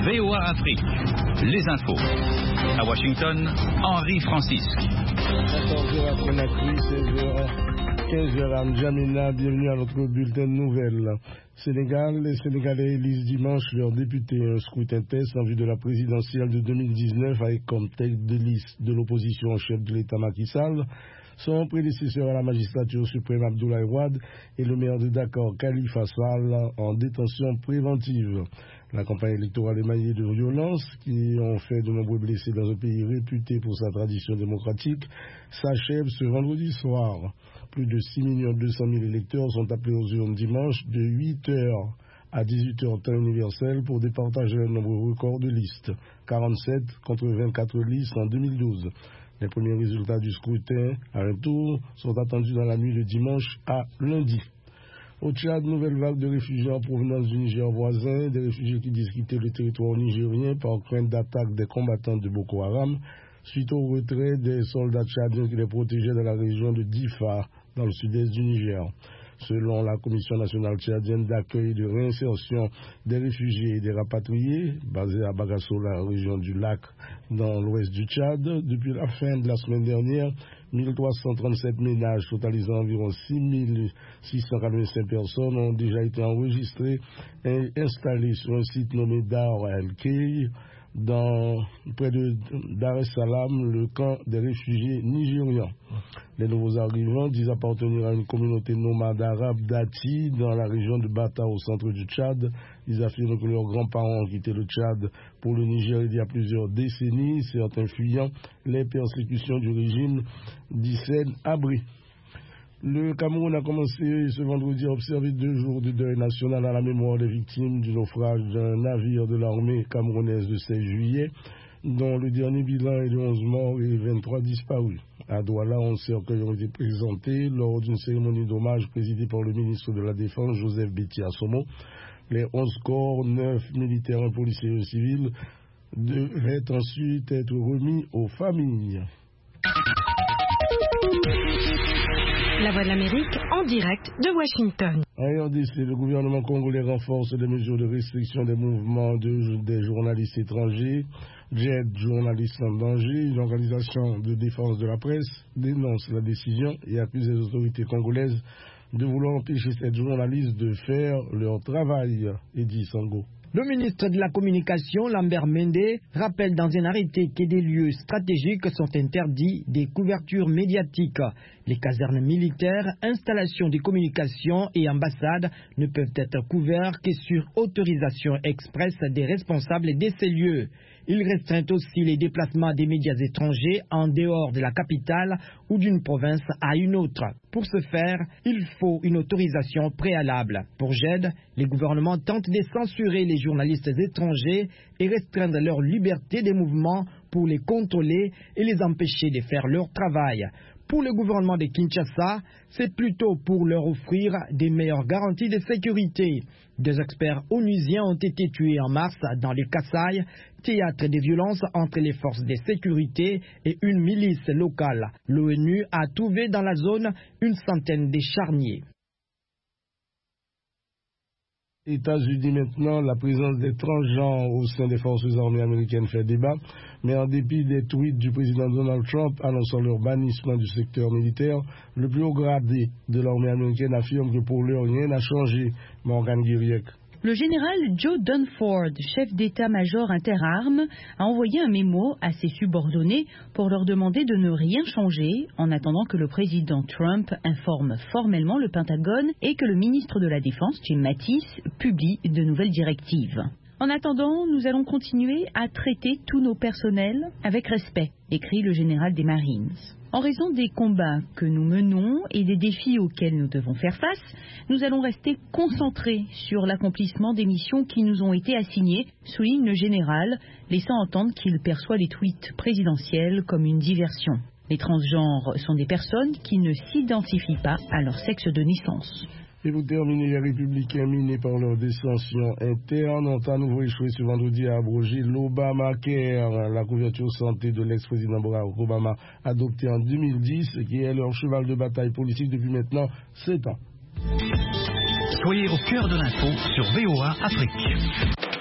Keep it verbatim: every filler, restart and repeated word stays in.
V O A Afrique, les infos. À Washington, Henri Francis. quatorze heures après Nakri, seize heures, quinze heures à N'Djamena. Bienvenue à notre bulletin de nouvelles. Sénégal, les Sénégalais élisent dimanche leurs députés. Un scrutin test en vue de la présidentielle de deux mille dix-neuf avec comme tête de liste de l'opposition au chef de l'État Macky Sall, son prédécesseur à la magistrature suprême Abdoulaye Wade et le maire de Dakar Khalifa Sall en détention préventive. La campagne électorale émaillée de violences qui ont fait de nombreux blessés dans un pays réputé pour sa tradition démocratique s'achève ce vendredi soir. Plus de six millions deux cent mille électeurs sont appelés aux urnes dimanche de huit heures à dix-huit heures temps universel pour départager un nombre record de listes, quarante-sept contre vingt-quatre listes en deux mille douze. Les premiers résultats du scrutin à un tour sont attendus dans la nuit de dimanche à lundi. Au Tchad, nouvelle vague de réfugiés en provenance du Niger voisin, des réfugiés qui disent quitter le territoire nigérien par crainte d'attaque des combattants de Boko Haram, suite au retrait des soldats tchadiens qui les protégeaient dans la région de Difa, dans le sud-est du Niger. Selon la Commission nationale tchadienne d'accueil et de réinsertion des réfugiés et des rapatriés, basée à Bagasso, la région du lac, dans l'ouest du Tchad, depuis la fin de la semaine dernière, mille trois cent trente-sept ménages totalisant environ six mille six cent quatre-vingt-cinq personnes ont déjà été enregistrés et installés sur un site nommé Dar el-Key, dans près de Dar es Salaam, le camp des réfugiés nigérians. Les nouveaux arrivants disent appartenir à une communauté nomade arabe d'Ati dans la région de Bata au centre du Tchad. Ils affirment que leurs grands-parents ont quitté le Tchad pour le Niger il y a plusieurs décennies, certains fuyant les persécutions du régime d'Hissène Habré. Le Cameroun a commencé ce vendredi à observer deux jours de deuil national à la mémoire des victimes du naufrage d'un navire de l'armée camerounaise le seize juillet, dont le dernier bilan est de onze morts et vingt-trois disparus. À Douala, onze cercueils ont été présentés lors d'une cérémonie d'hommage présidée par le ministre de la Défense, Joseph Betty Assomo. Les onze corps, neuf militaires, un policier et un civil, devaient ensuite être remis aux familles. La Voix de l'Amérique en direct de Washington. En R D C, le gouvernement congolais renforce les mesures de restriction des mouvements de, des journalistes étrangers. J E D, journalistes en danger, une organisation de défense de la presse, dénonce la décision et accuse les autorités congolaises de vouloir empêcher ces journalistes de faire leur travail. Eddy Sango. Le ministre de la Communication, Lambert Mende, rappelle dans un arrêté que des lieux stratégiques sont interdits des couvertures médiatiques. Les casernes militaires, installations de communication et ambassades ne peuvent être couverts que sur autorisation expresse des responsables de ces lieux. Il restreint aussi les déplacements des médias étrangers en dehors de la capitale ou d'une province à une autre. Pour ce faire, il faut une autorisation préalable. Pour J E D, les gouvernements tentent de censurer les journalistes étrangers et restreindre leur liberté de mouvement pour les contrôler et les empêcher de faire leur travail. Pour le gouvernement de Kinshasa, c'est plutôt pour leur offrir des meilleures garanties de sécurité. Deux experts onusiens ont été tués en mars dans le Kasaï, théâtre de violences entre les forces de sécurité et une milice locale. L'ONU a trouvé dans la zone une centaine de charniers. États-Unis maintenant, la présence des transgenres au sein des forces armées américaines fait débat, mais en dépit des tweets du président Donald Trump annonçant leur bannissement du secteur militaire, le plus haut gradé de l'armée américaine affirme que pour l'heure rien n'a changé. Morgan Guiriec. Le général Joe Dunford, chef d'état-major interarmes, a envoyé un mémo à ses subordonnés pour leur demander de ne rien changer en attendant que le président Trump informe formellement le Pentagone et que le ministre de la Défense, Jim Mattis, publie de nouvelles directives. En attendant, nous allons continuer à traiter tous nos personnels avec respect, écrit le général des Marines. En raison des combats que nous menons et des défis auxquels nous devons faire face, nous allons rester concentrés sur l'accomplissement des missions qui nous ont été assignées, souligne le général, laissant entendre qu'il perçoit les tweets présidentiels comme une diversion. Les transgenres sont des personnes qui ne s'identifient pas à leur sexe de naissance. Et pour terminer, les républicains minés par leur dissension interne ont à nouveau échoué ce vendredi à abroger l'Obamacare, la couverture santé de l'ex-président Barack Obama adoptée en deux mille dix, qui est leur cheval de bataille politique depuis maintenant sept ans. Soyez au cœur de l'info sur V O A Afrique.